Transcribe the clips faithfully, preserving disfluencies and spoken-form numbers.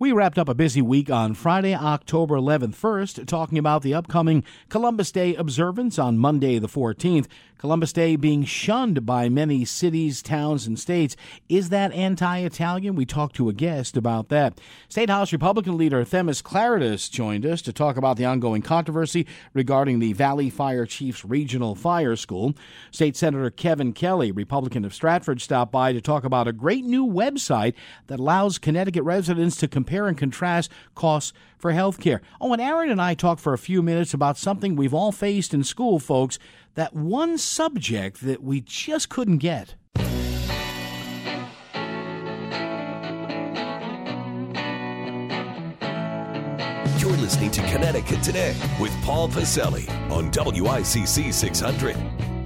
We wrapped up a busy week on Friday, October eleventh, first, talking about the upcoming Columbus Day observance on Monday the fourteenth. Columbus Day being shunned by many cities, towns, and states. Is that anti-Italian? We talked to a guest about that. State House Republican leader Themis Klarides joined us to talk about the ongoing controversy regarding the Valley Fire Chiefs Regional Fire School. State Senator Kevin Kelly, Republican of Stratford, stopped by to talk about a great new website that allows Connecticut residents to compare and contrast costs for health care. Oh, and Aaron and I talked for a few minutes about something we've all faced in school, folks, that one subject that we just couldn't get. You're listening to Connecticut Today with Paul Pacelli on W I C C six hundred.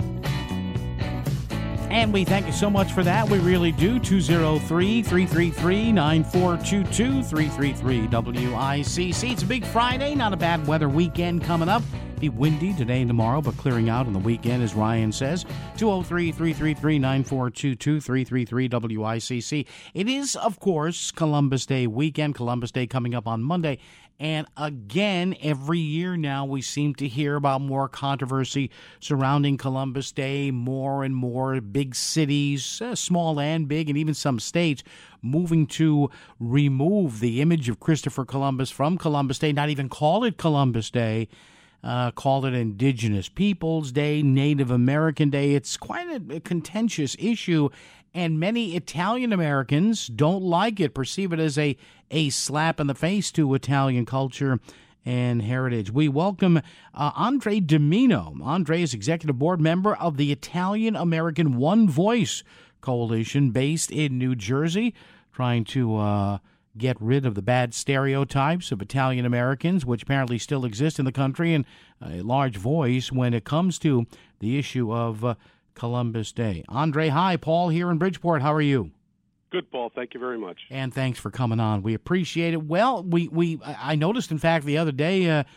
And we thank you so much for that. We really do. two oh three, three three three, nine four two two, three three three W I C C. It's a big Friday, not a bad weather weekend coming up. Be windy today and tomorrow, but clearing out on the weekend, as Ryan says. two oh three, three three three, nine four two two, three three three W I C C. It is, of course, Columbus Day weekend. Columbus Day coming up on Monday. And again, every year now, we seem to hear about more controversy surrounding Columbus Day, more and more big cities, uh, small and big, and even some states moving to remove the image of Christopher Columbus from Columbus Day, not even call it Columbus Day. Uh, call it Indigenous Peoples Day, Native American Day. It's quite a, a contentious issue, and many Italian Americans don't like it, perceive it as a, a slap in the face to Italian culture and heritage. We welcome uh, Andre Dimino. Andre is executive board member of the Italian American One Voice Coalition based in New Jersey, trying to uh, get rid of the bad stereotypes of Italian Americans, which apparently still exist in the country, and a large voice when it comes to the issue of uh, Columbus Day. Andre, hi. Paul here in Bridgeport. How are you? Good, Paul. Thank you very much. And thanks for coming on. We appreciate it. Well, we, we I noticed, in fact, the other day, uh,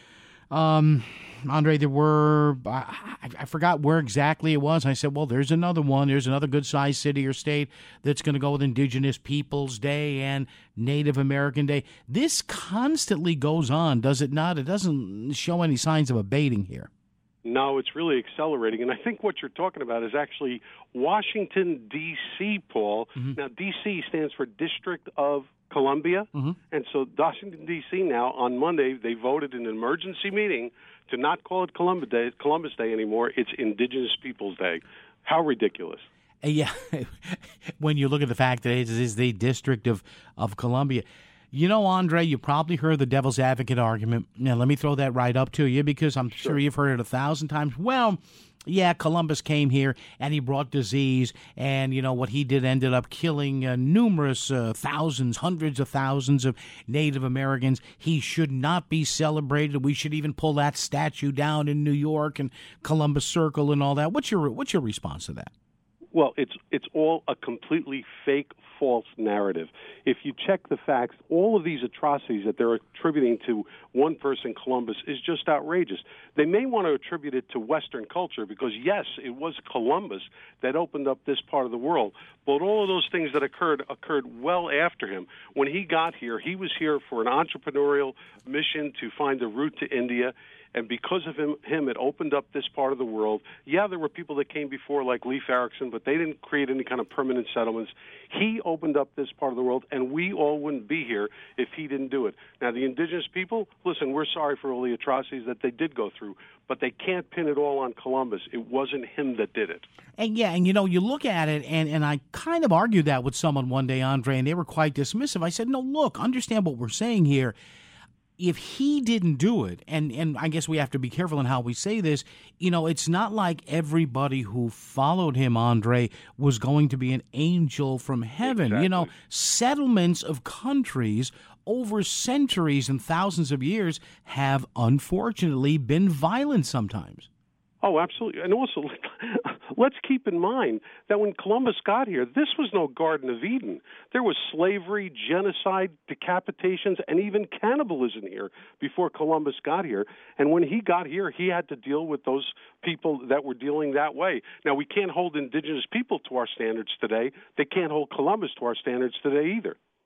um, Andre, there were, I, I forgot where exactly it was. I said, well, there's another one. There's another good-sized city or state that's going to go with Indigenous Peoples Day and Native American Day. This constantly goes on, does it not? It doesn't show any signs of abating here. No, it's really accelerating. And I think what you're talking about is actually Washington, D C, Paul. Mm-hmm. Now, D C stands for District of Columbia. Mm-hmm. And so Washington, D C now, on Monday, they voted in an emergency meeting to not call it Columbus Day, Columbus Day anymore. It's Indigenous Peoples Day. How ridiculous. Yeah, when you look at the fact that it is the District of, of Columbia. You know, Andre, you probably heard the devil's advocate argument. Now, let me throw that right up to you because I'm sure, sure you've heard it a thousand times. Well, yeah, Columbus came here and he brought disease, and, you know, what he did ended up killing uh, numerous uh, thousands, hundreds of thousands of Native Americans. He should not be celebrated. We should even pull that statue down in New York and Columbus Circle and all that. What's your what's your response to that? Well, it's it's all a completely fake, false narrative. If you check the facts, all of these atrocities that they're attributing to one person, Columbus, is just outrageous. They may want to attribute it to Western culture because, yes, it was Columbus that opened up this part of the world. But all of those things that occurred occurred well after him. When he got here, he was here for an entrepreneurial mission to find a route to India. And because of him, him, it opened up this part of the world. Yeah, there were people that came before, like Leif Erikson, but they didn't create any kind of permanent settlements. He opened up this part of the world, and we all wouldn't be here if he didn't do it. Now, the indigenous people, listen, we're sorry for all the atrocities that they did go through, but they can't pin it all on Columbus. It wasn't him that did it. And yeah, and you know, you look at it, and, and I kind of argued that with someone one day, Andre, and they were quite dismissive. I said, no, look, understand what we're saying here. If he didn't do it, and, and I guess we have to be careful in how we say this, you know, it's not like everybody who followed him, Andre, was going to be an angel from heaven. Exactly. You know, settlements of countries over centuries and thousands of years have unfortunately been violent sometimes. Oh, absolutely. And also, let's keep in mind that when Columbus got here, this was no Garden of Eden. There was slavery, genocide, decapitations, and even cannibalism here before Columbus got here. And when he got here, he had to deal with those people that were dealing that way. Now, we can't hold indigenous people to our standards today. They can't hold Columbus to our standards today either.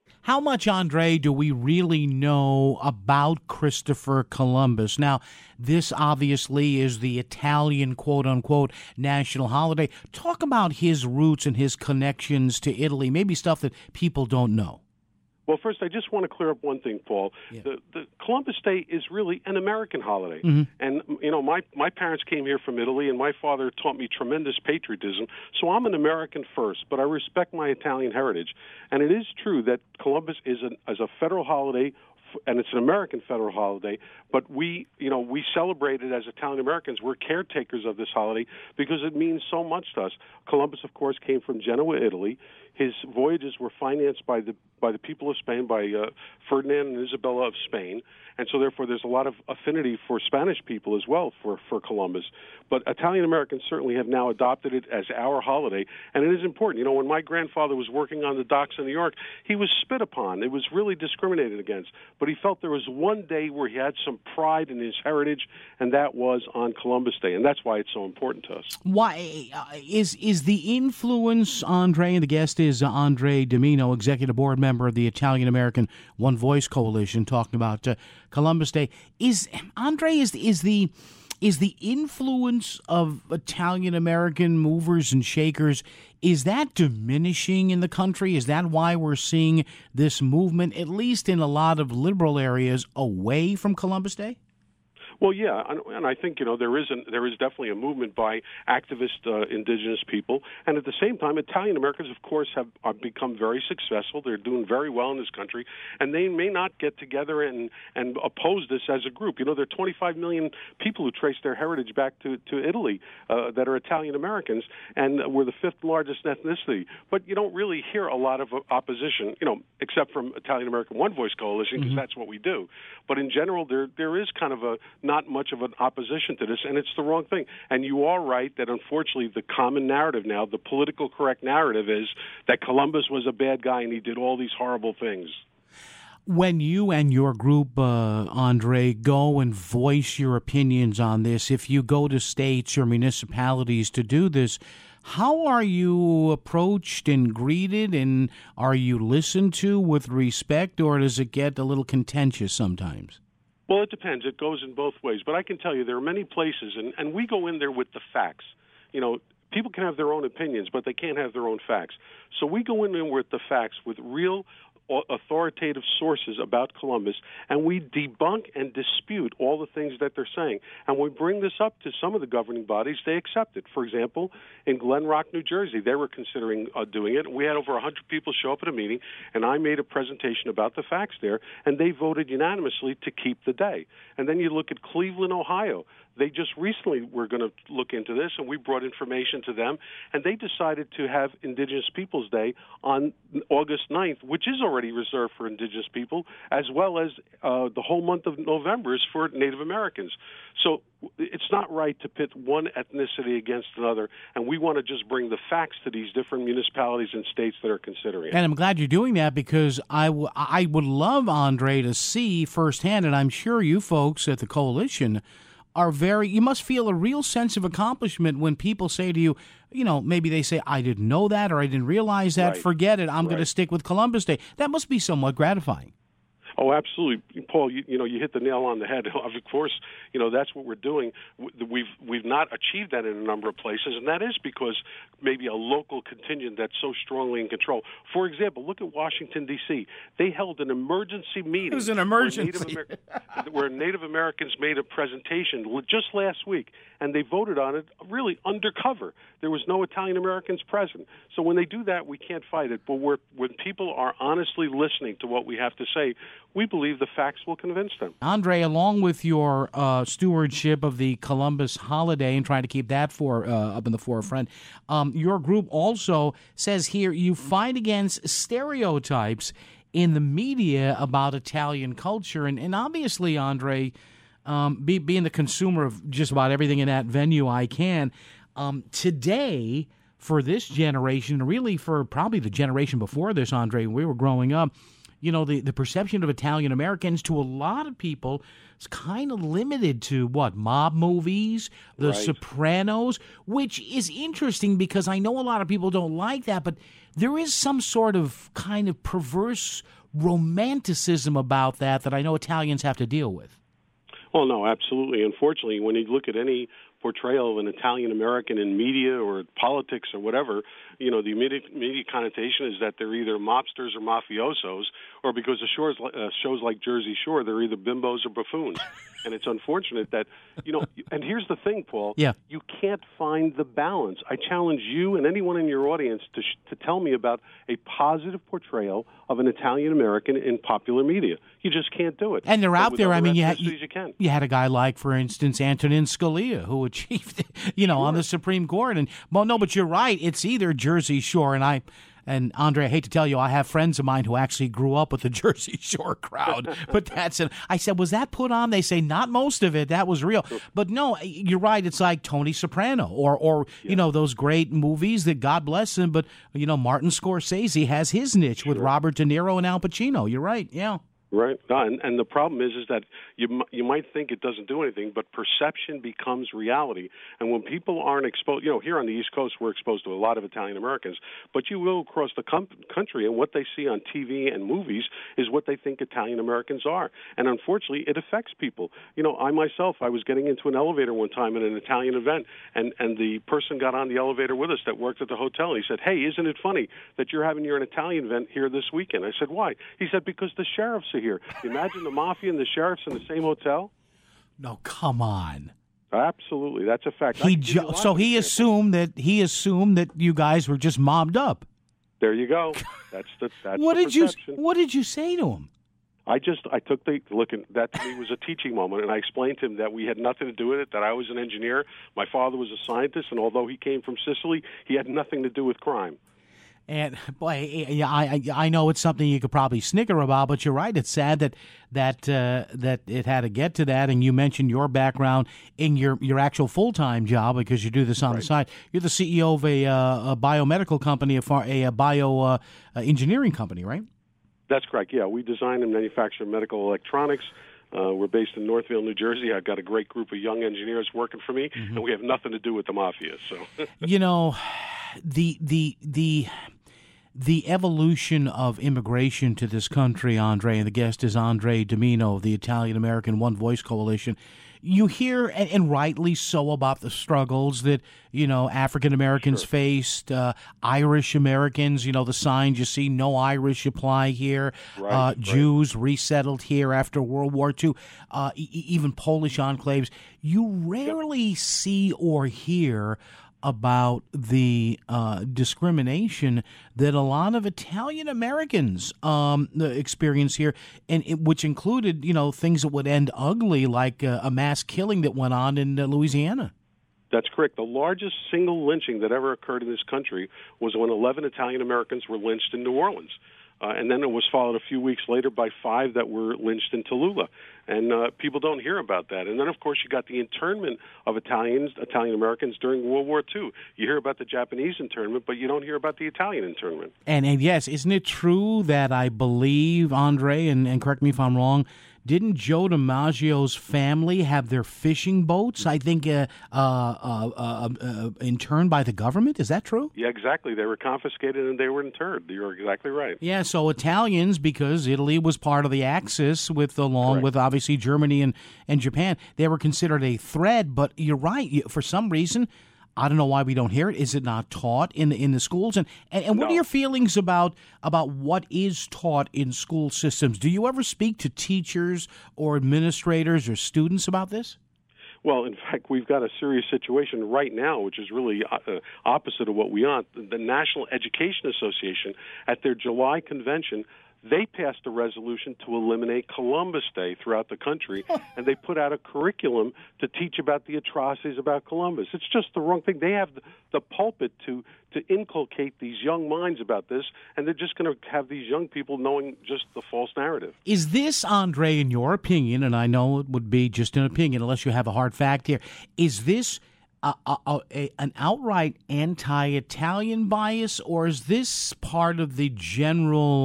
How much, Andre, do we really know about Christopher Columbus? Now, this obviously is the Italian quote-unquote national holiday. Talk about his roots and his connections to Italy, maybe stuff that people don't know. Well, first, I just want to clear up one thing, Paul. Yeah. The, the Columbus Day is really an American holiday. Mm-hmm. And, you know, my, my parents came here from Italy, and my father taught me tremendous patriotism. So I'm an American first, but I respect my Italian heritage. And it is true that Columbus is, an, is a federal holiday, and it's an American federal holiday, but we, you know, we celebrate it as Italian Americans. We're caretakers of this holiday because it means so much to us. Columbus, of course, came from Genoa, Italy. His voyages were financed by the by the people of Spain, by uh, Ferdinand and Isabella of Spain, and so therefore there's a lot of affinity for Spanish people as well for, for Columbus. But Italian Americans certainly have now adopted it as our holiday, and it is important. You know, when my grandfather was working on the docks in New York, he was spit upon. It was really discriminated against. But he felt there was one day where he had some pride in his heritage, and that was on Columbus Day, and that's why it's so important to us. Why uh, is is the influence, Andre, and the guest is Andre Dimino, Executive Board Member of the Italian American One Voice Coalition, talking about uh, Columbus Day. Is Andre is is the is the influence of Italian American movers and shakers, is that diminishing in the country? Is that why we're seeing this movement, at least in a lot of liberal areas, away from Columbus Day? Well, yeah, and I think, you know, there is an, there is definitely a movement by activist uh, indigenous people, and at the same time, Italian Americans, of course, have, have become very successful. They're doing very well in this country, and they may not get together and, and oppose this as a group. You know, there are twenty-five million people who trace their heritage back to, to Italy uh, that are Italian Americans, and we're the fifth largest ethnicity. But you don't really hear a lot of opposition, you know, except from Italian American One Voice Coalition, because mm-hmm. that's what we do. But in general, there there is kind of a not much of an opposition to this, and it's the wrong thing. And you are right that, unfortunately, the common narrative now, the political correct narrative, is that Columbus was a bad guy and he did all these horrible things. When you and your group, uh, Andre, go and voice your opinions on this, if you go to states or municipalities to do this, how are you approached and greeted, and are you listened to with respect, or does it get a little contentious sometimes? Well, it depends. It goes in both ways. But I can tell you there are many places, and, and we go in there with the facts. You know, people can have their own opinions, but they can't have their own facts. So we go in there with the facts, with real authoritative sources about Columbus, and we debunk and dispute all the things that they're saying. And we bring this up to some of the governing bodies. They accept it. For example, in Glen Rock, New Jersey, they were considering uh, doing it. We had over one hundred people show up at a meeting, and I made a presentation about the facts there, and they voted unanimously to keep the day. And then you look at Cleveland, Ohio. They just recently were going to look into this, and we brought information to them, and they decided to have Indigenous Peoples Day on August ninth, which is already reserved for Indigenous people, as well as uh, the whole month of November is for Native Americans. So it's not right to pit one ethnicity against another, and we want to just bring the facts to these different municipalities and states that are considering it. And I'm glad you're doing that, because I, w- I would love, Andre, to see firsthand, and I'm sure you folks at the coalition are very, you must feel a real sense of accomplishment when people say to you, you know, maybe they say, I didn't know that, or I didn't realize that, right. Forget it, I'm right. going to stick with Columbus Day. That must be somewhat gratifying. Oh, absolutely, Paul. You, you know, you hit the nail on the head. Of course, you know that's what we're doing. We've we've not achieved that in a number of places, and that is because maybe a local contingent that's so strongly in control. For example, look at Washington D C. They held an emergency meeting. It was an emergency where Native, Amer- where Native Americans made a presentation just last week, and they voted on it really undercover. There was no Italian Americans present. So when they do that, we can't fight it. But we're, when people are honestly listening to what we have to say, we believe the facts will convince them. Andre, along with your uh, stewardship of the Columbus holiday and trying to keep that for uh, up in the forefront, um, your group also says here you fight against stereotypes in the media about Italian culture. And, and obviously, Andre, um, be, being the consumer of just about everything in that venue I can, um, today, for this generation, really for probably the generation before this, Andre, when we were growing up, you know, the, the perception of Italian Americans to a lot of people is kind of limited to what, mob movies, The Right. Sopranos, which is interesting because I know a lot of people don't like that, but there is some sort of kind of perverse romanticism about that that I know Italians have to deal with. Well, no, absolutely. Unfortunately, when you look at any portrayal of an Italian American in media or politics or whatever, you know, the immediate, immediate connotation is that they're either mobsters or mafiosos, or because of shows, uh, shows like Jersey Shore, they're either bimbos or buffoons. And it's unfortunate that, you know, and here's the thing, Paul. Yeah. You can't find the balance. I challenge you and anyone in your audience to sh- to tell me about a positive portrayal of an Italian American in popular media. You just can't do it. And they're But out with there. I other mean, you had, ethnicities, you, you can. you had a guy like, for instance, Antonin Scalia, who achieved, you know, on the Supreme Court. And well, no, but you're right. It's either Jersey Shore, and I. And, Andre, I hate to tell you, I have friends of mine who actually grew up with the Jersey Shore crowd. But that's it. I said, was that put on? They say, not most of it. That was real. But, no, you're right. It's like Tony Soprano or, or yeah. you know, those great movies that God bless him. But, you know, Martin Scorsese has his niche sure. with Robert De Niro and Al Pacino. You're right. Yeah. Right. No, and, and the problem is is that you you might think it doesn't do anything, but perception becomes reality. And when people aren't exposed, you know, here on the East Coast, we're exposed to a lot of Italian Americans, but you go across the com- country, and what they see on T V and movies is what they think Italian Americans are. And unfortunately, it affects people. You know, I myself, I was getting into an elevator one time at an Italian event, and, and the person got on the elevator with us that worked at the hotel, and he said, hey, isn't it funny that you're having your Italian event here this weekend? I said, why? He said, because the sheriffs are here. Imagine the mafia and the sheriffs in the same hotel. No, come on. Absolutely, that's a fact. He ju- so he examples. assumed that he assumed that you guys were just mobbed up. There you go. That's the that's what the did you perception. What did you say to him? I just I took the look, and that to me was a teaching moment, and I explained to him that we had nothing to do with it. That I was an engineer, my father was a scientist, and although he came from Sicily, he had nothing to do with crime. And boy, I, I I know it's something you could probably snicker about, but you're right. It's sad that that uh, that it had to get to that. And you mentioned your background in your, your actual full time job because you do this on right. the side. You're the C E O of a, uh, a biomedical company, a, a bio uh, engineering company, right? That's correct. Yeah, we design and manufacture medical electronics. Uh, we're based in Northville, New Jersey. I've got a great group of young engineers working for me, mm-hmm. and we have nothing to do with the mafia. So, you know, the the the. The evolution of immigration to this country, Andre, and the guest is Andre Dimino of the Italian American One Voice Coalition. You hear, and, and rightly so, about the struggles that, you know, African Americans sure. faced, uh, Irish Americans, you know, the signs you see, no Irish apply here, right, uh, right. Jews resettled here after World War Two, uh, e- even Polish enclaves. You rarely yep. see or hear about the uh, discrimination that a lot of Italian Americans um, experience here, and it, which included, you know, things that would end ugly, like uh, a mass killing that went on in uh, Louisiana. That's correct. The largest single lynching that ever occurred in this country was when eleven Italian Americans were lynched in New Orleans. Uh, and then it was followed a few weeks later by five that were lynched in Tallulah. And uh, people don't hear about that. And then, of course, you got the internment of Italians, Italian Americans during World War Two. You hear about the Japanese internment, but you don't hear about the Italian internment. And, and yes, isn't it true that I believe, Andre, and, and correct me if I'm wrong, didn't Joe DiMaggio's family have their fishing boats, I think, uh, uh, uh, uh, uh, interned by the government? Is that true? Yeah, exactly. They were confiscated and they were interred. You're exactly right. Yeah, so Italians, because Italy was part of the Axis, with along Correct. with obviously Germany and, and Japan, they were considered a threat. But you're right. For some reason, I don't know why we don't hear it. Is it not taught in the, in the schools? And and, and what no. are your feelings about about what is taught in school systems? Do you ever speak to teachers or administrators or students about this? Well, in fact, we've got a serious situation right now, which is really uh, opposite of what we want. The National Education Association, at their July convention, they passed a resolution to eliminate Columbus Day throughout the country, and they put out a curriculum to teach about the atrocities about Columbus. It's just the wrong thing. They have the pulpit to, to inculcate these young minds about this, and they're just going to have these young people knowing just the false narrative. Is this, Andre, in your opinion, and I know it would be just an opinion unless you have a hard fact here, is this A, a, a, an outright anti-Italian bias, or is this part of the general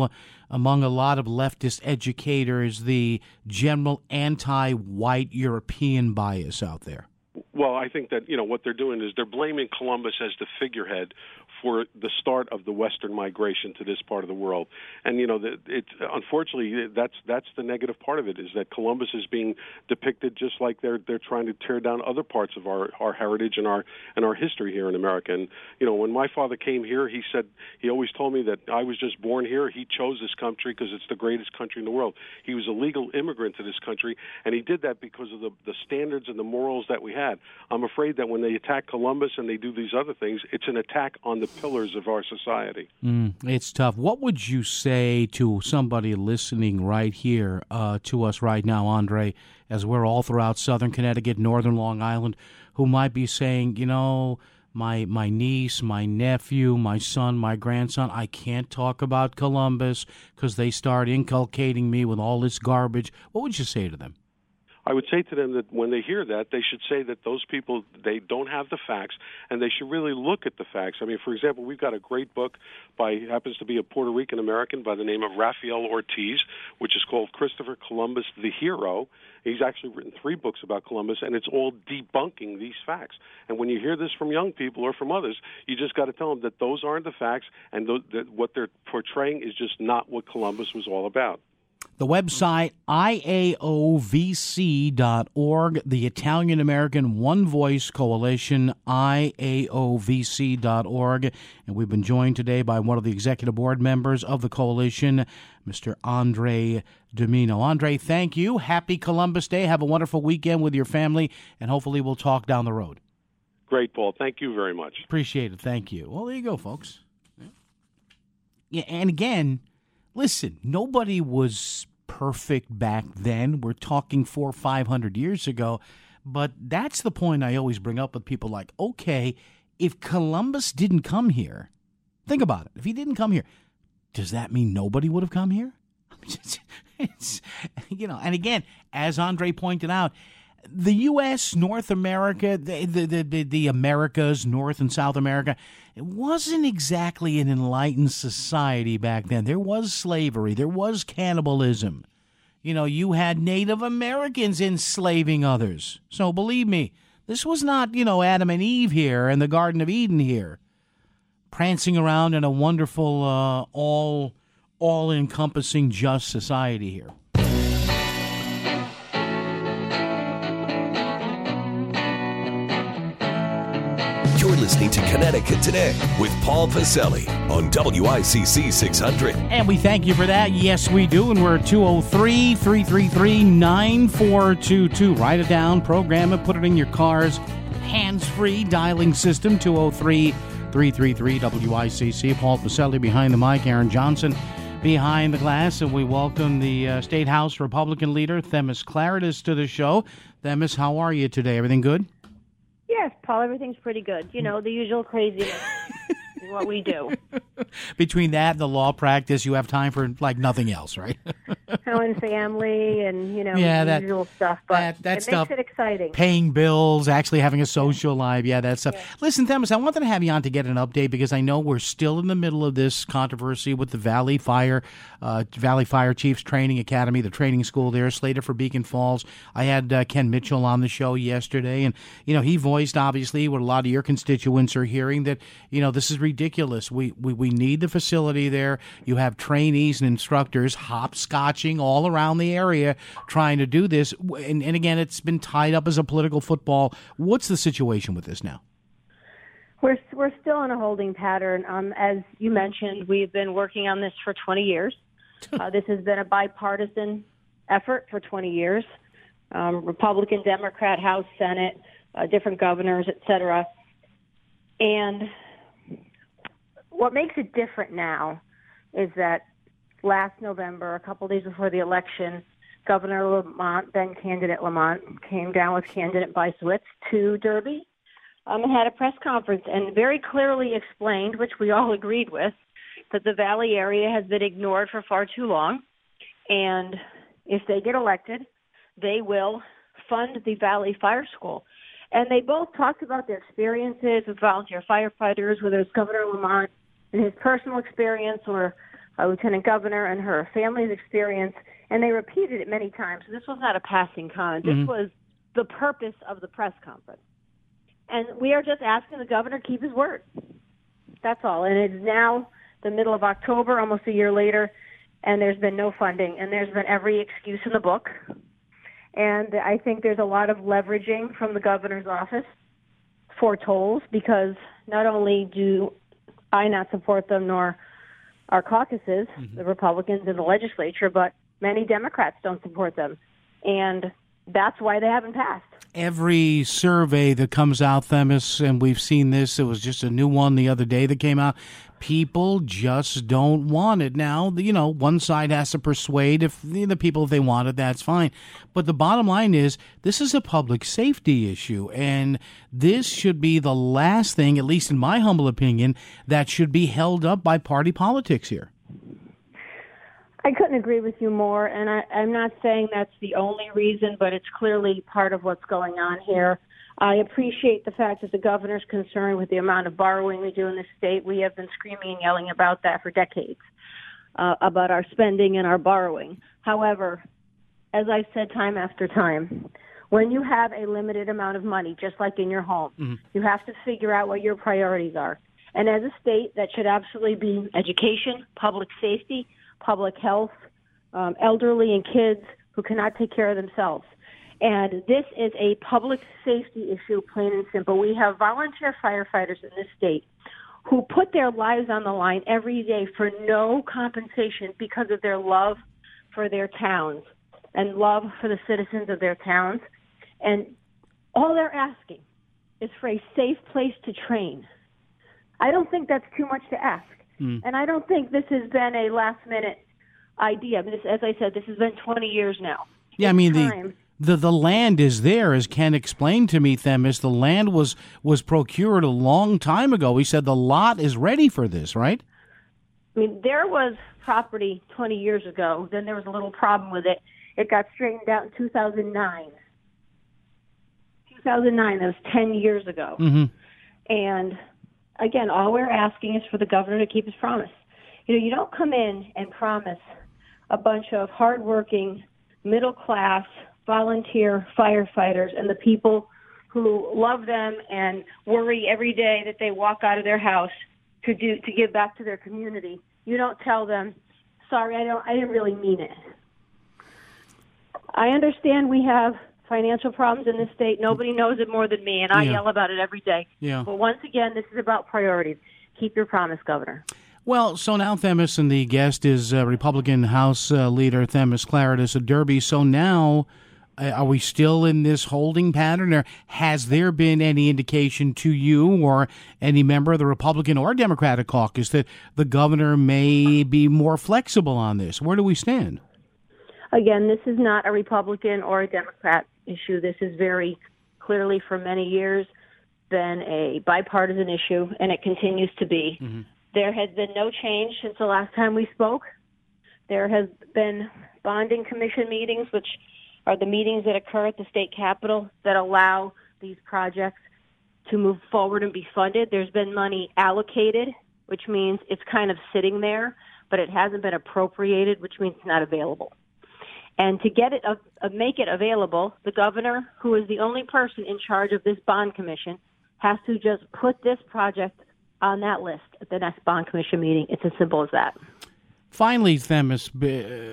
among a lot of leftist educators, the general anti-white European bias out there? Well, I think that, you know, what they're doing is they're blaming Columbus as the figurehead for the start of the Western migration to this part of the world. And, you know, the, it's unfortunately, that's that's the negative part of it, is that Columbus is being depicted just like they're they're trying to tear down other parts of our, our heritage and our and our history here in America. And, you know, when my father came here, he said, he always told me that I was just born here. He chose this country because it's the greatest country in the world. He was a legal immigrant to this country, and he did that because of the, the standards and the morals that we had. I'm afraid that when they attack Columbus and they do these other things, it's an attack on the pillars of our society. Mm, it's tough. What would you say to somebody listening right here uh, to us right now, Andre, as we're all throughout Southern Connecticut, Northern Long Island, who might be saying, you know, my my niece, my nephew, my son, my grandson, I can't talk about Columbus because they start inculcating me with all this garbage. What would you say to them? I would say to them that when they hear that, they should say that those people, they don't have the facts, and they should really look at the facts. I mean, for example, we've got a great book by, happens to be a Puerto Rican American by the name of Rafael Ortiz, which is called Christopher Columbus the Hero. He's actually written three books about Columbus, and it's all debunking these facts. And when you hear this from young people or from others, you just got to tell them that those aren't the facts, and th- that what they're portraying is just not what Columbus was all about. The website, I A O V C dot org, the Italian-American One Voice Coalition, I A O V C dot org. And we've been joined today by one of the executive board members of the coalition, Mister Andre Dimino. Andre, thank you. Happy Columbus Day. Have a wonderful weekend with your family, and hopefully we'll talk down the road. Great, Paul. Thank you very much. Appreciate it. Thank you. Well, there you go, folks. Yeah, and again, listen, nobody was perfect back then. We're talking four or five hundred years ago. But that's the point I always bring up with people like, okay, if Columbus didn't come here, think about it. If he didn't come here, does that mean nobody would have come here? It's, it's, you know, and again, as Andre pointed out, the U S, North America, the, the, the, the Americas, North and South America, it wasn't exactly an enlightened society back then. There was slavery. There was cannibalism. You know, you had Native Americans enslaving others. So believe me, this was not, you know, Adam and Eve here and the Garden of Eden here, prancing around in a wonderful, uh, all, all-encompassing just society here. You're listening to Connecticut Today with Paul Pacelli on W I C C six hundred. And we thank you for that. Yes, we do. And we're at two oh three, three three three, nine four two two. Write it down, program it, put it in your car's hands-free dialing system, two oh three, three three three, W I C C. Paul Pacelli behind the mic, Aaron Johnson behind the glass. And we welcome the uh, State House Republican leader, Themis Klarides, to the show. Themis, how are you today? Everything good? Yes, Paul, everything's pretty good. You know, the usual craziness is what we do. Between that and the law practice, you have time for, like, nothing else, right? Having family and, you know, yeah, the that, usual stuff. But that, that it stuff, makes it exciting. Paying bills, actually having a social life. Yeah, that stuff. Yeah. Listen, Themis, I wanted to have you on to get an update because I know we're still in the middle of this controversy with the Valley Fire, uh, Valley Fire Chiefs Training Academy, the training school there, slated for Beacon Falls. I had uh, Ken Mitchell on the show yesterday, and, you know, he voiced, obviously, what a lot of your constituents are hearing, that, you know, this is ridiculous. We, we, we need the facility there. You have trainees and instructors hopscotching all around the area trying to do this. And, and again, it's been tied up as a political football. What's the situation with this now? We're we're still in a holding pattern. Um, as you mentioned, we've been working on this for twenty years. Uh, this has been a bipartisan effort for twenty years. Um, Republican, Democrat, House, Senate, uh, different governors, et cetera. And what makes it different now is that last November, a couple days before the election, Governor Lamont, then candidate Lamont, came down with candidate Bicewicz to Derby um, and had a press conference and very clearly explained, which we all agreed with, that the Valley area has been ignored for far too long. And if they get elected, they will fund the Valley Fire School. And they both talked about their experiences with volunteer firefighters, whether it's Governor Lamont and his personal experience or uh, Lieutenant Governor and her family's experience, and they repeated it many times. So this was not a passing comment. This Mm-hmm. was the purpose of the press conference. And we are just asking the governor to keep his word. That's all. And it's now the middle of October, almost a year later, and there's been no funding, and there's been every excuse in the book. And I think there's a lot of leveraging from the governor's office for tolls, because not only do I not support them, nor our caucuses, mm-hmm. the Republicans in the legislature, but many Democrats don't support them. And that's why they haven't passed. Every survey that comes out, Themis, and we've seen this, it was just a new one the other day that came out, people just don't want it. Now, you know, one side has to persuade if the people, if they want it, that's fine. But the bottom line is, this is a public safety issue, and this should be the last thing, at least in my humble opinion, that should be held up by party politics here. I couldn't agree with you more, and I, I'm not saying that's the only reason, but it's clearly part of what's going on here. I appreciate the fact that the governor's concerned with the amount of borrowing we do in the state. We have been screaming and yelling about that for decades, uh, about our spending and our borrowing. However, as I've said time after time, when you have a limited amount of money, just like in your home, mm-hmm. you have to figure out what your priorities are. And as a state, that should absolutely be education, public safety, public health, um, elderly and kids who cannot take care of themselves. And this is a public safety issue, plain and simple. We have volunteer firefighters in this state who put their lives on the line every day for no compensation because of their love for their towns and love for the citizens of their towns. And all they're asking is for a safe place to train. I don't think that's too much to ask. Mm. And I don't think this has been a last-minute idea. I mean, this, as I said, this has been twenty years now. Yeah, I mean, the, the the land is there, as Ken explained to me, Themis. The land was, was procured a long time ago. He said the lot is ready for this, right? I mean, there was property twenty years ago. Then there was a little problem with it. It got straightened out in two thousand nine. two thousand nine, that was ten years ago. Mm-hmm. And again, all we're asking is for the governor to keep his promise. You know, you don't come in and promise a bunch of hardworking, middle-class, volunteer firefighters and the people who love them and worry every day that they walk out of their house to do to give back to their community. You don't tell them, sorry, I don't I didn't really mean it. I understand we have financial problems in this state. Nobody knows it more than me, and I yeah. yell about it every day. Yeah. But once again, this is about priorities. Keep your promise, Governor. Well, so now Themis, and the guest is uh, Republican House uh, Leader Themis Klarides of Derby. So now, uh, are we still in this holding pattern, or has there been any indication to you or any member of the Republican or Democratic caucus that the governor may be more flexible on this? Where do we stand? Again, this is not a Republican or a Democrat issue. This is very clearly for many years been a bipartisan issue, and it continues to be. Mm-hmm. There has been no change since the last time we spoke. There has been bonding commission meetings, which are the meetings that occur at the state capitol that allow these projects to move forward and be funded. There's been money allocated, which means it's kind of sitting there, but it hasn't been appropriated, which means it's not available. And to get it, uh, make it available, the governor, who is the only person in charge of this bond commission, has to just put this project on that list at the next bond commission meeting. It's as simple as that. Finally, Themis, uh,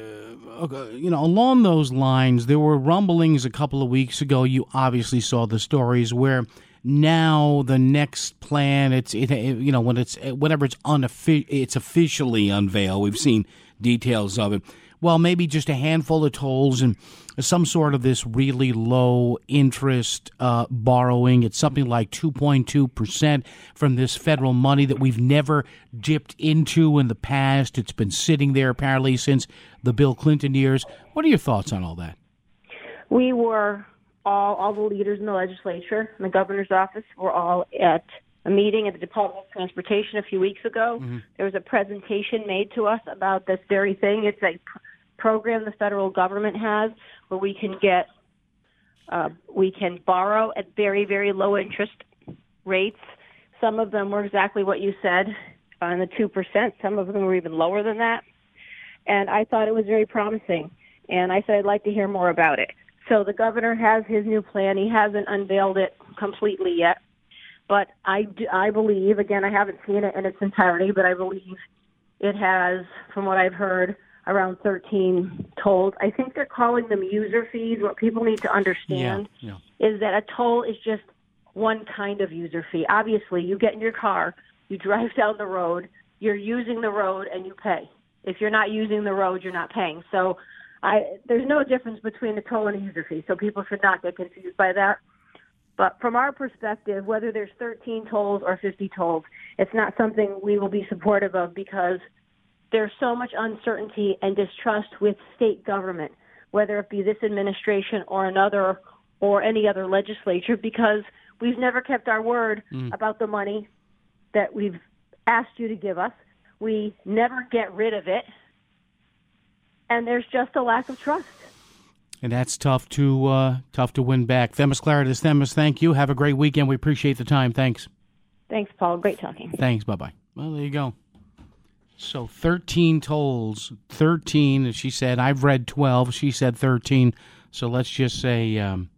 you know, along those lines, there were rumblings a couple of weeks ago. You obviously saw the stories where now the next plan, it's it, you know, when it's whenever it's unoffi- it's officially unveiled. We've seen details of it. Well, maybe just a handful of tolls and some sort of this really low interest uh, borrowing. It's something like two point two percent from this federal money that we've never dipped into in the past. It's been sitting there apparently since the Bill Clinton years. What are your thoughts on all that? We were all, all the leaders in the legislature and the governor's office were all at a meeting at the Department of Transportation a few weeks ago. Mm-hmm. There was a presentation made to us about this very thing. It's a pr- program the federal government has where we can get, uh, we can borrow at very, very low interest rates. Some of them were exactly what you said, on the two percent. Some of them were even lower than that. and I thought it was very promising. And I said I'd like to hear more about it. So the governor has his new plan. He hasn't unveiled it completely yet. But I, do, I believe, again, I haven't seen it in its entirety, but I believe it has, from what I've heard, around thirteen tolls. I think they're calling them user fees. What people need to understand yeah, yeah. is that a toll is just one kind of user fee. Obviously, you get in your car, you drive down the road, you're using the road, and you pay. If you're not using the road, you're not paying. So I, there's no difference between a toll and a user fee, so people should not get confused by that. But from our perspective, whether there's thirteen tolls or fifty tolls, it's not something we will be supportive of because there's so much uncertainty and distrust with state government, whether it be this administration or another or any other legislature, because we've never kept our word mm. about the money that we've asked you to give us. We never get rid of it. And there's just a lack of trust. And that's tough to uh, tough to win back. Themis Klarides, Themis, thank you. Have a great weekend. We appreciate the time. Thanks. Thanks, Paul. Great talking. Thanks. Bye-bye. Well, there you go. So thirteen tolls. thirteen, as she said. I've read twelve. She said thirteen. So let's just say um,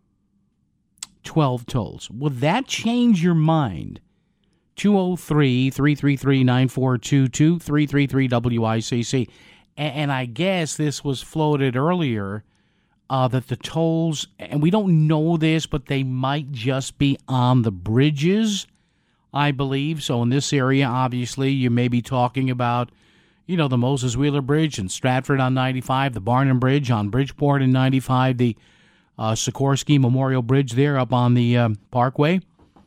twelve tolls. Would that change your mind? two oh three, three three three, nine four two two, three three three W I C C. And I guess this was floated earlier uh, that the tolls, and we don't know this, but they might just be on the bridges, I believe. So in this area, obviously, you may be talking about, you know, the Moses Wheeler Bridge in Stratford on ninety-five, the Barnum Bridge on Bridgeport in ninety-five, the uh, Sikorsky Memorial Bridge there up on the um, Parkway.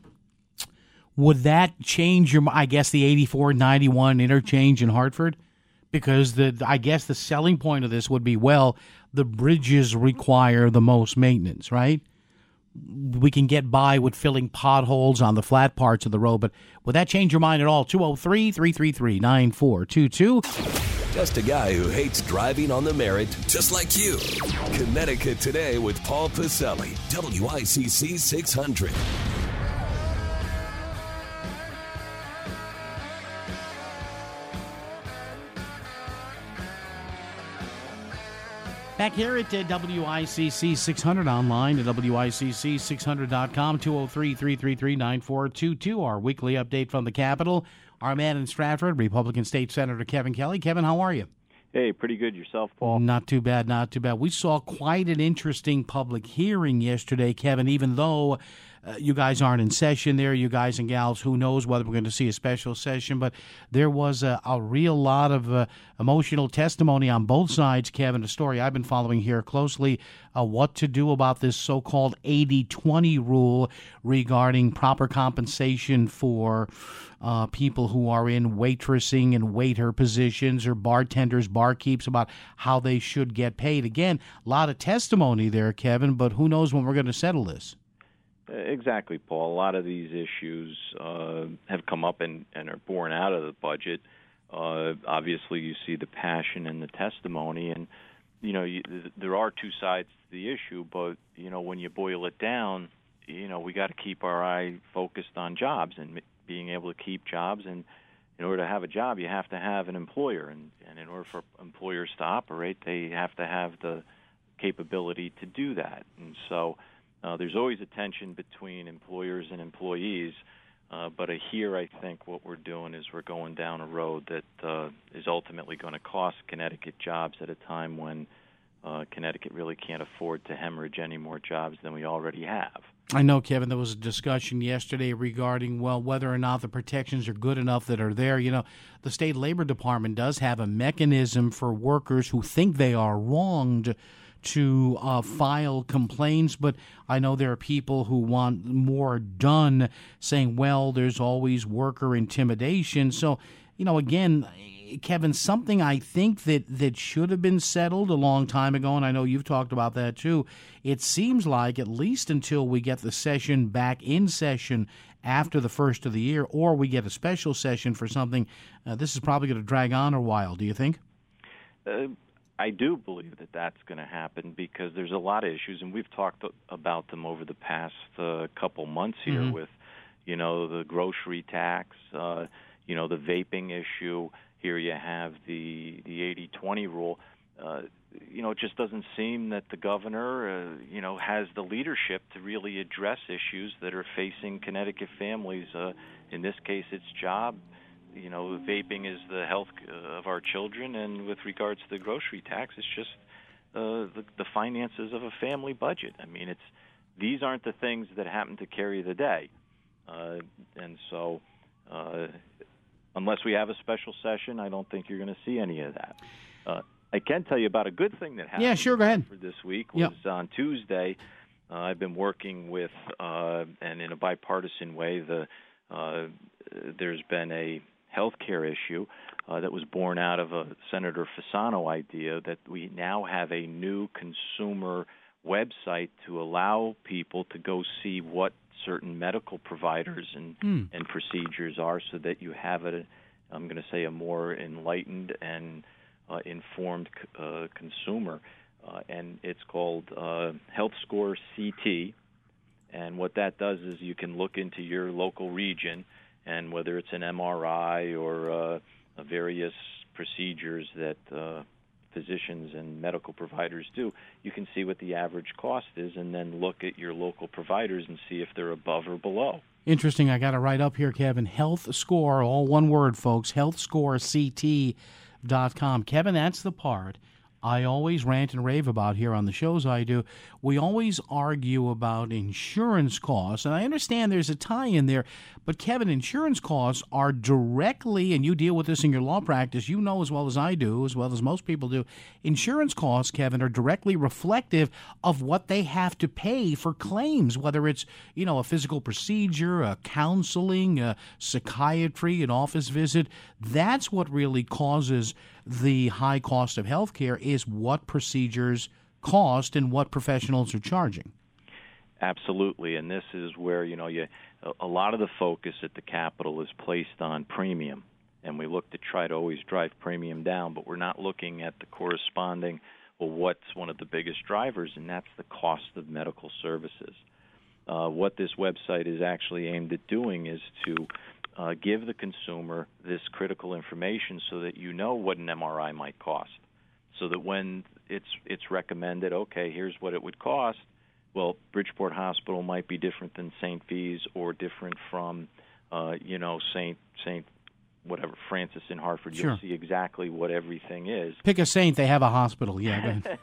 Would that change your, I guess, the eighty-four ninety-one interchange in Hartford? Because the I guess the selling point of this would be, well, the bridges require the most maintenance, right? We can get by with filling potholes on the flat parts of the road, but would that change your mind at all? two oh three, three three three, nine four two two. Just a guy who hates driving on the merit, just like you. Connecticut Today with Paul Pacelli, W I C C six hundred. Back here at uh, W I C C six hundred, online at W I C C six hundred dot com, two oh three, three three three, nine four two two, our weekly update from the Capitol. Our man in Stratford, Republican State Senator Kevin Kelly. Kevin, how are you? Hey, pretty good. Yourself, Paul? Not too bad, not too bad. We saw quite an interesting public hearing yesterday, Kevin, even though uh, you guys aren't in session there, you guys and gals, who knows whether we're going to see a special session, but there was a, a real lot of uh, emotional testimony on both sides, Kevin, a story I've been following here closely, uh, what to do about this so-called eighty twenty rule regarding proper compensation for uh, people who are in waitressing and waiter positions or bartenders, barkeeps, about how they should get paid. Again, a lot of testimony there, Kevin, but who knows when we're going to settle this? Exactly, Paul. A lot of these issues uh, have come up and, and are born out of the budget. Uh, obviously, you see the passion in the testimony, and you know you, there are two sides to the issue. But you know, when you boil it down, you know we got to keep our eye focused on jobs and being able to keep jobs. And in order to have a job, you have to have an employer, and, and in order for employers to operate, they have to have the capability to do that. And so. Uh, there's always a tension between employers and employees, uh, but here I think what we're doing is we're going down a road that uh, is ultimately going to cost Connecticut jobs at a time when uh, Connecticut really can't afford to hemorrhage any more jobs than we already have. I know, Kevin, there was a discussion yesterday regarding, well, whether or not the protections are good enough that are there. You know, the State Labor Department does have a mechanism for workers who think they are wronged to uh, file complaints, but I know there are people who want more done, saying, well, there's always worker intimidation. So, you know, again, Kevin, something I think that, that should have been settled a long time ago, and I know you've talked about that too. It seems like at least until we get the session back in session after the first of the year, or we get a special session for something, uh, this is probably going to drag on a while. Do you think? Uh, I do believe that that's going to happen because there's a lot of issues, and we've talked about them over the past uh, couple months here mm-hmm. with, you know, the grocery tax, uh, you know, the vaping issue, here you have the the eighty twenty rule. Uh, you know, it just doesn't seem that the governor, uh, you know, has the leadership to really address issues that are facing Connecticut families. Uh, in this case, it's job. You know, vaping is the health of our children, and with regards to the grocery tax, it's just uh, the, the finances of a family budget. I mean, it's these aren't the things that happen to carry the day, uh, and so uh, unless we have a special session, I don't think you're going to see any of that. Uh, I can tell you about a good thing that happened. Yeah, sure, go ahead. For this week was yep. on Tuesday. Uh, I've been working with, uh, and in a bipartisan way, the uh, there's been a health care issue uh, that was born out of a Senator Fasano idea that we now have a new consumer website to allow people to go see what certain medical providers and, mm. and procedures are, so that you have a, I'm going to say, a more enlightened and uh, informed uh, consumer. Uh, and it's called uh, Health Score C T. And what that does is you can look into your local region, and whether it's an M R I or uh, various procedures that uh, physicians and medical providers do, you can see what the average cost is, and then look at your local providers and see if they're above or below. Interesting. I got it right up here, Kevin. Health Score, all one word, folks, health score c t dot com. Kevin, that's the part I always rant and rave about here on the shows I do. We always argue about insurance costs, and I understand there's a tie-in there, but Kevin, insurance costs are directly, and you deal with this in your law practice, you know as well as I do, as well as most people do, insurance costs, Kevin, are directly reflective of what they have to pay for claims, whether it's, you know, a physical procedure, a counseling, a psychiatry, an office visit. That's what really causes the high cost of health care, is what procedures cost and what professionals are charging. Absolutely, and this is where, you know, you, a lot of the focus at the Capitol is placed on premium, and we look to try to always drive premium down, but we're not looking at the corresponding, well, what's one of the biggest drivers, and that's the cost of medical services. Uh, what this website is actually aimed at doing is to Uh, give the consumer this critical information so that you know what an M R I might cost, so that when it's it's recommended, okay, here's what it would cost. Well, Bridgeport Hospital might be different than Saint V's, or different from, uh, you know, Saint Saint whatever Francis in Hartford. Sure. You'll see exactly what everything is. Pick a saint, they have a hospital. Yeah, go ahead.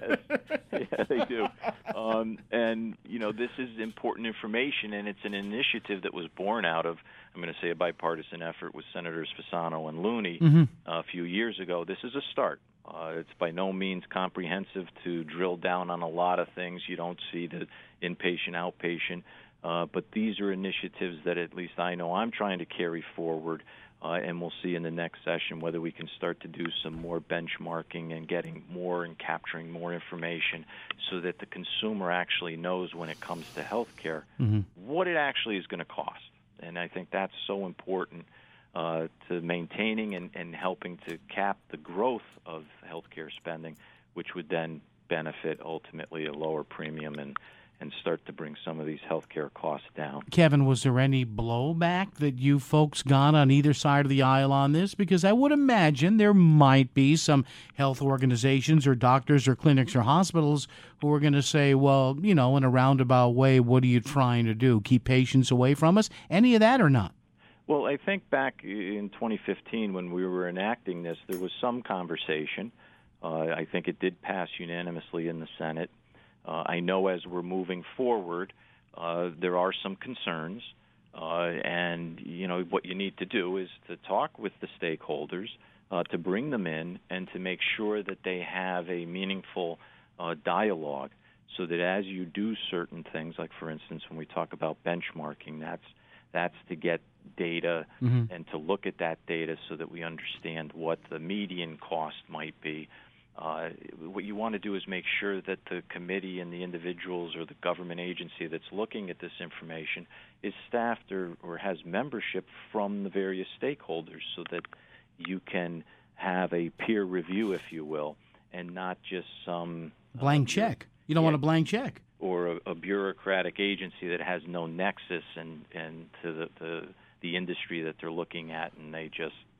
Yes. Yeah, they do. Um, and, you know, this is important information, and it's an initiative that was born out of, I'm going to say, a bipartisan effort with Senators Fasano and Looney mm-hmm. uh, a few years ago. This is a start. Uh, it's by no means comprehensive to drill down on a lot of things. You don't see the inpatient, outpatient, uh, but these are initiatives that at least I know I'm trying to carry forward. Uh, and we'll see in the next session whether we can start to do some more benchmarking and getting more and capturing more information, so that the consumer actually knows, when it comes to health care, mm-hmm. what it actually is going to cost. And I think that's so important uh, to maintaining and, and helping to cap the growth of healthcare spending, which would then benefit ultimately a lower premium and and start to bring some of these healthcare costs down. Kevin, was there any blowback that you folks got on either side of the aisle on this? Because I would imagine there might be some health organizations or doctors or clinics or hospitals who are going to say, well, you know, in a roundabout way, what are you trying to do? Keep patients away from us? Any of that or not? Well, I think back in twenty fifteen when we were enacting this, there was some conversation. Uh, I think it did pass unanimously in the Senate. Uh, I know as we're moving forward, uh, there are some concerns, uh, and you know what you need to do is to talk with the stakeholders, uh, to bring them in, and to make sure that they have a meaningful uh, dialogue, so that as you do certain things, like for instance when we talk about benchmarking, that's that's to get data mm-hmm. and to look at that data so that we understand what the median cost might be. Uh, what you want to do is make sure that the committee and the individuals or the government agency that's looking at this information is staffed or, or has membership from the various stakeholders, so that you can have a peer review, if you will, and not just some blank uh, check. You don't yeah, want a blank check. Or a, a bureaucratic agency that has no nexus and, and to the, the the industry that they're looking at, and they just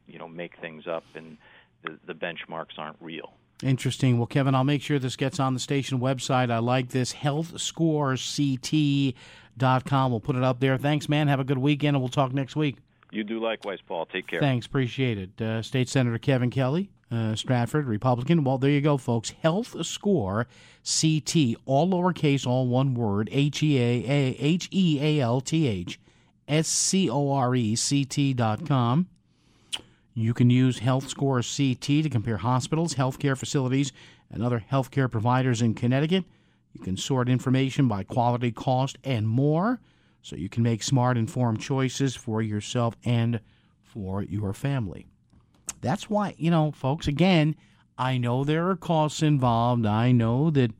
you know, make things up, and the, the benchmarks aren't real. Interesting. Well, Kevin, I'll make sure this gets on the station website. I like this, health scores c t dot com. We'll put it up there. Thanks, man. Have a good weekend, and we'll talk next week. You do likewise, Paul. Take care. Thanks. Appreciate it. Uh, State Senator Kevin Kelly, uh, Stratford, Republican. Well, there you go, folks. Health Score C T, all lowercase, all one word, H E A H E A L T H, S C O R E C T dot com. You can use Health Score C T to compare hospitals, healthcare facilities, and other healthcare providers in Connecticut. You can sort information by quality, cost, and more, so you can make smart, informed choices for yourself and for your family. That's why, you know, folks, again, I know there are costs involved. I know that,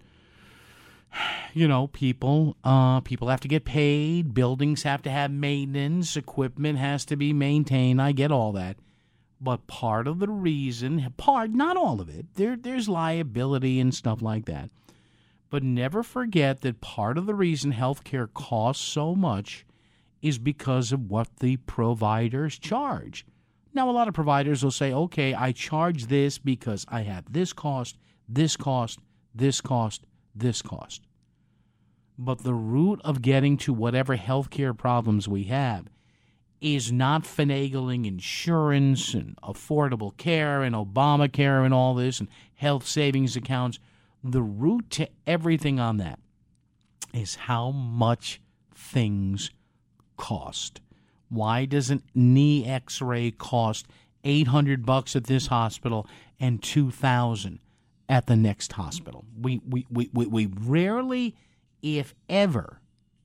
you know, people uh, people have to get paid. Buildings have to have maintenance. Equipment has to be maintained. I get all that. But part of the reason, part, not all of it, there there's liability and stuff like that. But never forget that part of the reason healthcare costs so much is because of what the providers charge. Now, a lot of providers will say, okay, I charge this because I have this cost, this cost, this cost, this cost. But the root of getting to whatever healthcare problems we have is not finagling insurance and Affordable Care and Obamacare and all this and health savings accounts. The root to everything on that is how much things cost. Why does a knee x-ray cost eight hundred bucks at this hospital and two thousand at the next hospital? We, we, we, we, we rarely, if ever,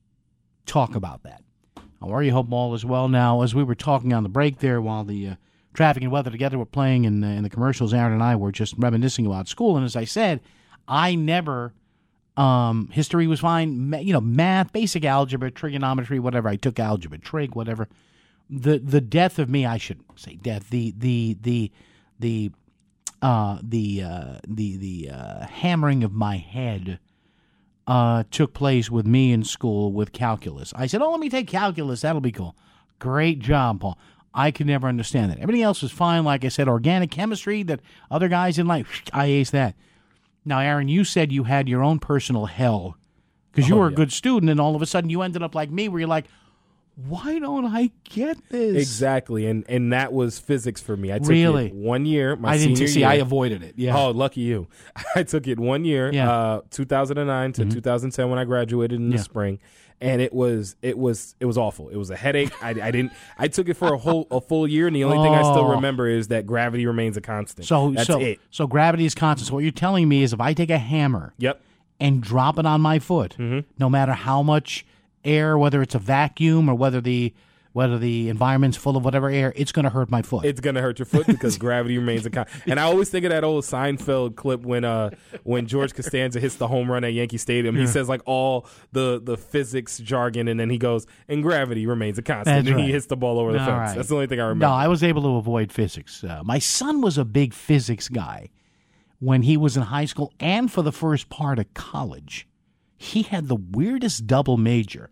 talk about that. How are you? Hope all is well. Now, as we were talking on the break there while the uh, Traffic and Weather Together were playing in, uh, in the commercials, Aaron and I were just reminiscing about school. And as I said, I never, um, history was fine, you know, math, basic algebra, trigonometry, whatever. I took algebra, trig, whatever. The the death of me, I shouldn't say death, the, the, the, the, uh, the, uh, the, the uh, hammering of my head Uh, took place with me in school with calculus. I said, oh, let me take calculus. That'll be cool. Great job, Paul. I could never understand that. Everything else was fine. Like I said, organic chemistry that other guys didn't like, I aced that. Now, Aaron, you said you had your own personal hell because you oh, were yeah. a good student, and all of a sudden you ended up like me where you're like, why don't I get this? Exactly, and and that was physics for me. I took really? it one year, my I didn't senior see. year. I avoided it. Yeah. Oh, lucky you! I took it one year, Yeah. uh, two thousand nine to Mhm. two thousand ten when I graduated in Yeah. the spring, and it was it was it was awful. It was a headache. I, I didn't. I took it for a whole a full year, and the only thing I still Oh. remember is that gravity remains a constant. So that's so it. so gravity is constant. So what you're telling me is if I take a hammer, Yep. and drop it on my foot, Mhm. no matter how much air, whether it's a vacuum or whether the whether the environment's full of whatever air, it's going to hurt my foot. It's gonna hurt your foot because gravity remains a constant. And I always think of that old Seinfeld clip when uh when George Costanza hits the home run at Yankee Stadium. Yeah. He says like all the the physics jargon, and then he goes, "And gravity remains a constant." That's and then right. he hits the ball over the All fence. right. That's the only thing I remember. No, I was able to avoid physics. Uh, my son was a big physics guy when he was in high school and for the first part of college. He had the weirdest double major.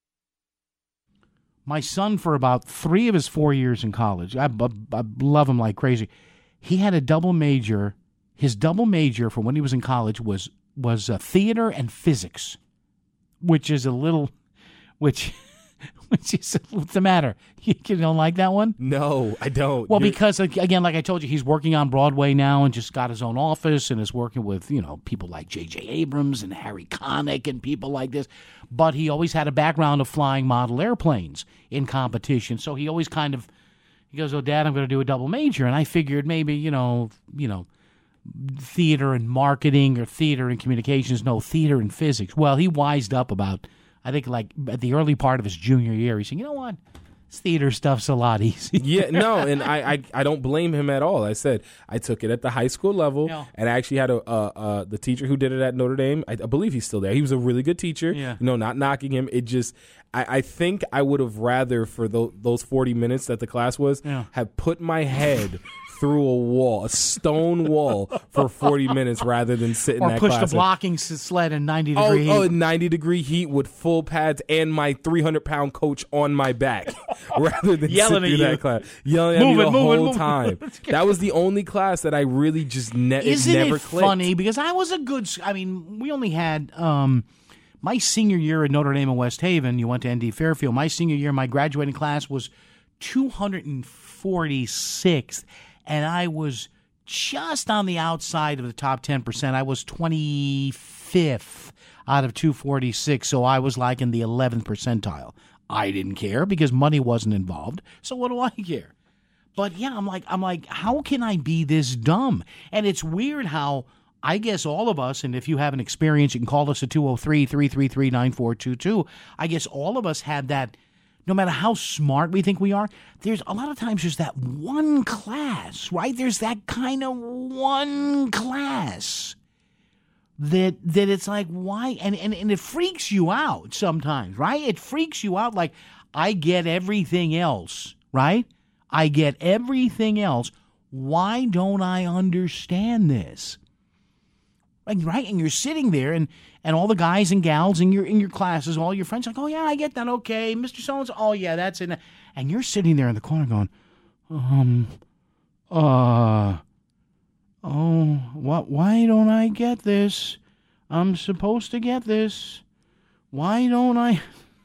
My son, for about three of his four years in college, I, I, I love him like crazy. He had a double major. His double major for when he was in college was was uh, theater and physics, which is a little, which, which is what's the matter? You, you don't like that one? No, I don't. Well, You're- because again, like I told you, he's working on Broadway now and just got his own office and is working with, you know, people like J J Abrams and Harry Connick and people like this. But he always had a background of flying model airplanes in competition, so he always kind of he goes, "Oh, Dad, I'm going to do a double major," and I figured maybe you know, you know, theater and marketing or theater and communications. No, theater and physics. Well, he wised up about, I think, like at the early part of his junior year. He said, "You know what? This theater stuff's a lot easier." Yeah, no, and I, I I don't blame him at all. I said I took it at the high school level, No. and I actually had a uh, uh, the teacher who did it at Notre Dame. I, I believe he's still there. He was a really good teacher. Yeah. You know, not knocking him. It just I, I think I would have rather for tho- those forty minutes that the class was Yeah. have put my head through a wall, a stone wall, for forty minutes rather than sit in Or that push class. the blocking s- sled in ninety Oh, degree oh, heat. ninety degree heat with full pads and my three hundred pound coach on my back. rather than Yelling sit at through you. that class. Yelling at Move me it, the move it, whole move it. time. That was the only class that I really just ne- it Isn't never it clicked. funny? Because I was a good. s- I mean, we only had um, my senior year at Notre Dame in West Haven. You went to N D Fairfield. My senior year, my graduating class was two hundred forty-sixth, and I was just on the outside of the top ten percent. I was twenty-fifth out of two forty-six, so I was like in the eleventh percentile. I didn't care because money wasn't involved. So what do I care? But yeah, I'm like, I'm like, how can I be this dumb? And it's weird how I guess all of us, and if you have an experience, you can call us at two oh three, three three three, nine four two two. I guess all of us had that. No matter how smart we think we are, there's a lot of times there's that one class, right? There's that kind of one class that that it's like, why? And, and, and it freaks you out sometimes, right? It freaks you out like, I get everything else, right? I get everything else. Why don't I understand this? Like, right? And you're sitting there, and, and all the guys and gals in your in your classes, all your friends, are like, oh yeah, I get that. Okay, Mister So-and-so, oh yeah, that's it. And you're sitting there in the corner going, um, uh, oh, what? Why don't I get this? I'm supposed to get this. Why don't I?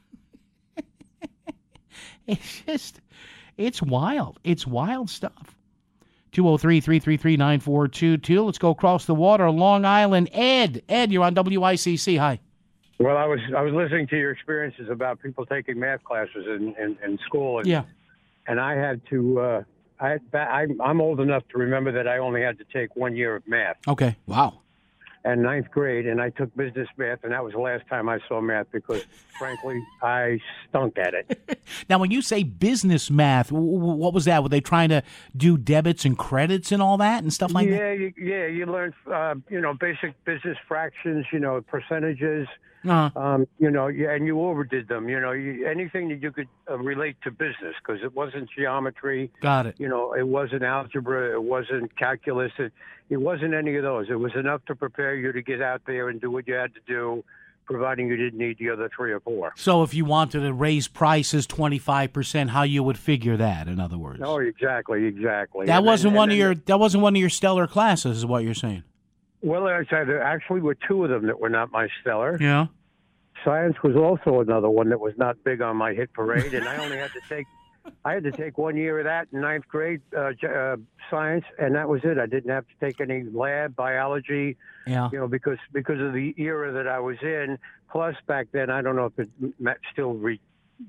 It's just, it's wild. It's wild stuff. two oh three, three three three, nine four two two. Let's go across the water. Long Island. Ed. Ed, you're on W I C C. Hi. Well, I was I was listening to your experiences about people taking math classes in, in, in school. And, Yeah. And I had to, uh, I, I, I'm old enough to remember that I only had to take one year of math. Okay. Wow. And ninth grade, and I took business math, and that was the last time I saw math because, frankly, I stunk at it. Now, when you say business math, w- w- what was that? Were they trying to do debits and credits and all that and stuff like yeah, that? you, yeah, you learn, uh, you know, basic business fractions, you know, percentages, Uh-huh. um, you know, yeah, and you overdid them. You know, you, anything that you could uh, relate to business because it wasn't geometry. Got it. You know, it wasn't algebra. It wasn't calculus. It, it wasn't any of those. It was enough to prepare you to get out there and do what you had to do, providing you didn't need the other three or four. So if you wanted to raise prices twenty-five percent, how you would figure that, in other words? Oh, exactly, exactly. That And wasn't then- one and of then- your that wasn't one of your stellar classes, is what you're saying. Well, I said there actually were two of them that were not my stellar. Yeah. Science was also another one that was not big on my hit parade, and I only had to take I had to take one year of that in ninth grade uh, j- uh, science, and that was it. I didn't have to take any lab biology, Yeah. you know, because because of the era that I was in. Plus, back then, I don't know if it m- still re.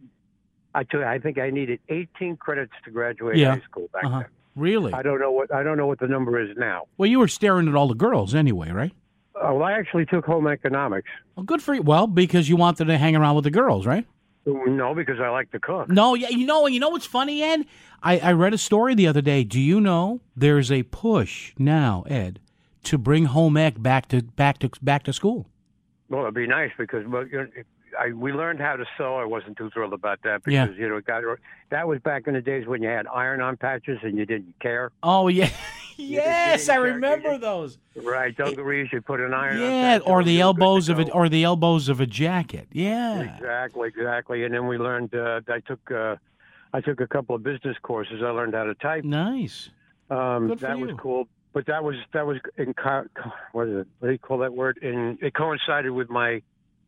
I took, I think I needed eighteen credits to graduate Yeah. high school back Uh-huh. then. Really? I don't know what I don't know what the number is now. Well, you were staring at all the girls anyway, right? Oh, well, I actually took home economics. Well, good for you. Well, because you wanted to hang around with the girls, right? No, because I like to cook. No, yeah, you know, you know what's funny, Ed? I, I read a story the other day. Do you know there's a push now, Ed, to bring home ec back to back to back to school? Well, it'd be nice because well, you know, I, we learned how to sew. I wasn't too thrilled about that Yeah. because you know it got, that was back in the days when you had iron-on patches and you didn't care. Oh yeah, yes, didn't I care, remember did you? those. Right, dungarees. You put an iron. Yeah, on patch or and the you were good elbows to of it, go. or the elbows of a jacket. Yeah, Exactly, exactly. And then we learned. Uh, I took. Uh, I took a couple of business courses. I learned how to type. nice. Um, Good for that was you. cool. But that was that was in co- co- what is it? What do you call that word? In it coincided with my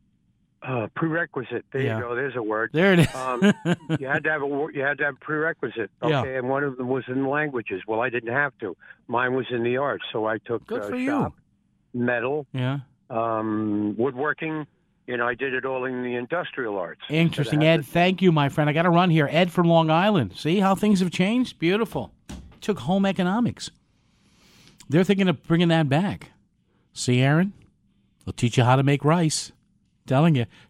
uh, prerequisite. There Yeah. you go. There's a word. There it is. Um, you had to have a wor- you had to have prerequisite. Okay, Yeah. and one of them was in languages. Well, I didn't have to. Mine was in the arts, so I took Good uh, for you. shop, metal, Yeah, um, woodworking. You know, I did it all in the industrial arts. interesting, But I had Ed. Thank you, my friend. I got to run here. Ed from Long Island. See how things have changed? Beautiful. Took home economics. They're thinking of bringing that back. See, Aaron? They'll teach you how to make rice. Telling you.